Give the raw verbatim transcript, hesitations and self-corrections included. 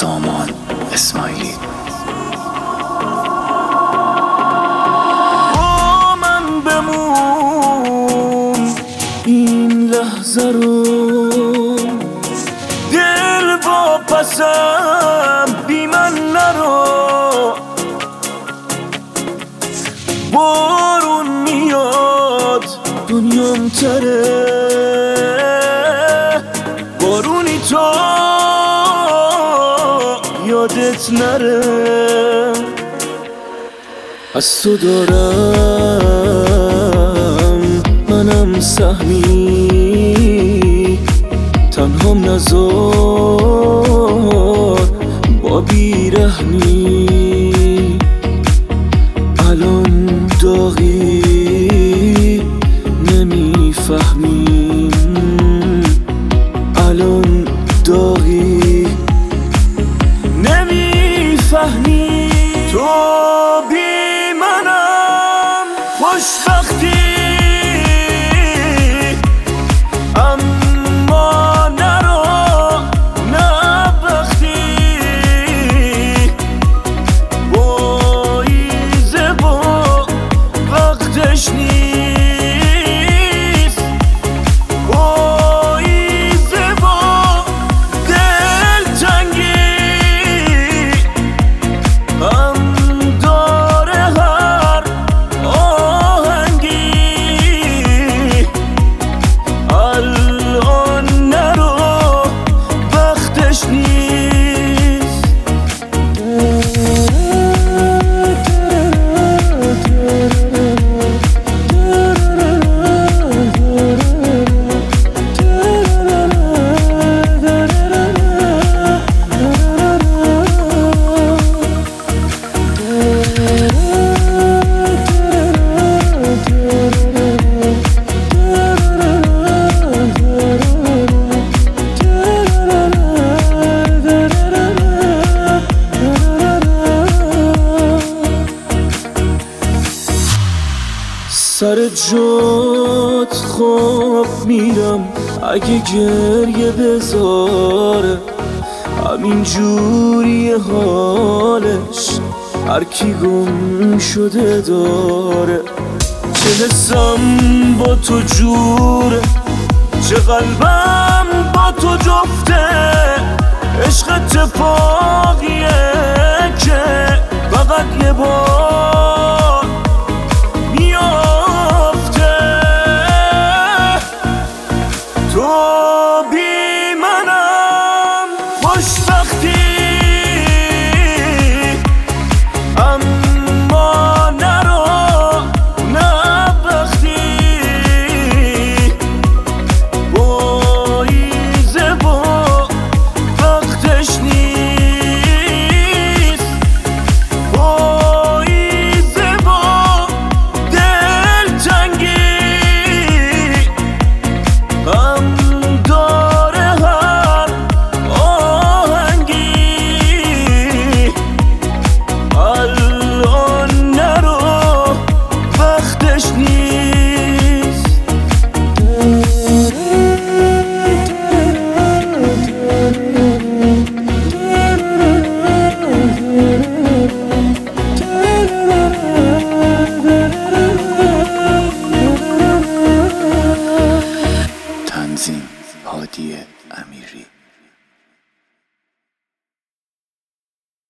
سامان اسماعیلی. با من بمون این لحظه رو، دل با پسم بی من نرو. بارون میاد دنیام تره، بارونی تو یادت نره. از تو دارم منم سهمی، تنهام نزار با بیرحمی. الان داغی نمیفهمیم، الان داغی نمیفهمی. تو بی منم خوشبختی، اما نرو نبختی. بایزه با وقتش نیست، بایزه با دلتنگی. هم داره هر آهنگی، الان نرو وقتش نیست. سر جات خواب میرم اگه گریه بذاره، همین جوری حالش هر کی گم شده داره. چه حسم با تو جوره، چه قلبم با تو جفته. عشق اتفاقیه که فقط یه بار میافته. تو بی منم خوشبختی، اما نرو نبختی. بایزه با وقتش نیست، بایزه با دلتنگی. هم داره هر آهنگی، الان نرو وقتش نیست. تنظیم هادی امیری.